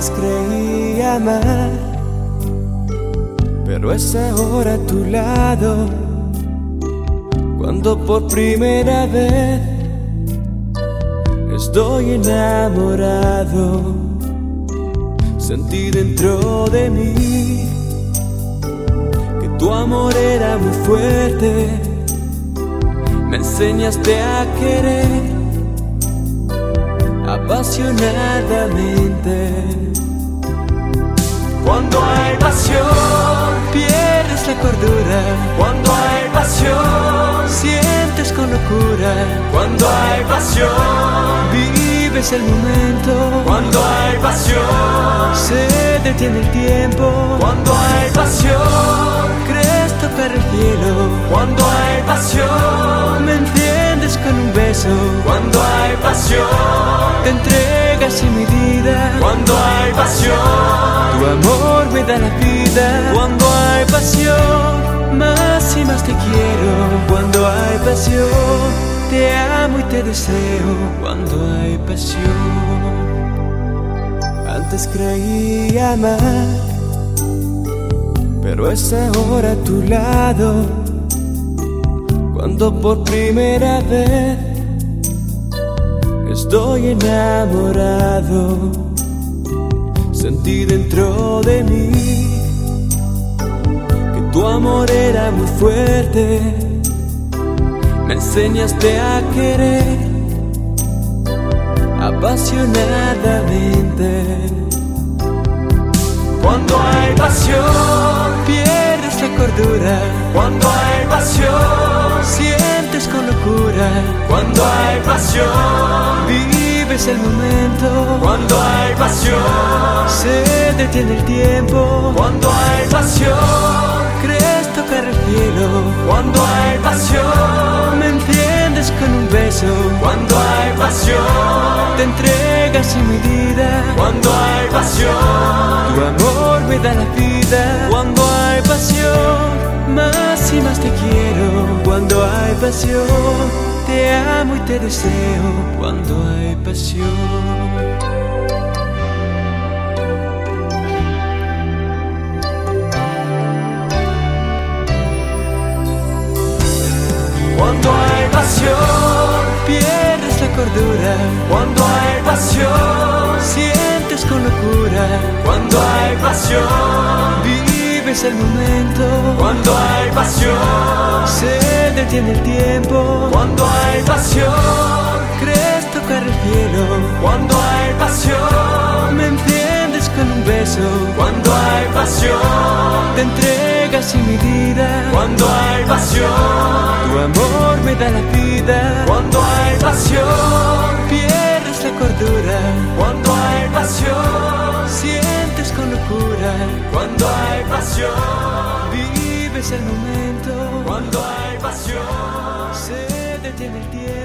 Antes creí amar, pero es ahora a tu lado cuando por primera vez estoy enamorado. Sentí dentro de mí que tu amor era muy fuerte. Me enseñaste a querer apasionadamente. Cuando hay pasión, pierdes la cordura. cuando hay pasión, Sientes con locura. cuando hay pasión, Vives el momento. cuando hay pasión, Se detiene el tiempo. cuando hay pasión, Crees tocar el cielo. cuando hay pasión, Me entiendes con un beso. cuando hay pasión, Te entregas sin medida. cuando hay pasión, Tu amor me da la vida. Cuando hay pasión, más y más te quiero. Cuando hay pasión, te amo y te deseo. Cuando hay pasión. Antes creí amar, pero es ahora a tu lado cuando por primera vez estoy enamorado. Sentí dentro de mí que tu amor era muy fuerte. Me enseñaste a querer apasionadamente. cuando hay pasión, Pierdes la cordura. cuando hay pasión, Sientes con locura. cuando hay pasión, Vives el momento. cuando hay pasión, Se detiene el tiempo. cuando hay pasión, Crees tocar el cielo. cuando hay pasión, Me entiendes con un beso. cuando hay pasión, Te entregas sin medida. cuando hay pasión, Tu amor me da la vida. Cuando hay pasión, más y más te quiero. Cuando hay pasión, te amo y te deseo. Cuando hay pasión. cuando hay pasión, Pierdes la cordura. cuando hay pasión, Sientes con locura. cuando hay pasión, Vives el momento. cuando hay pasión, Se detiene el tiempo. cuando hay pasión, Crees tocar el cielo. cuando hay pasión, Me entiendes con un beso. cuando hay pasión, Te entregas sin medida. cuando hay pasión, Tu amor me da la vida. cuando hay pasión, Pierdes la cordura. cuando hay pasión, Sientes con locura. cuando hay pasión, Vives el momento. cuando hay pasión, Se detiene el tiempo.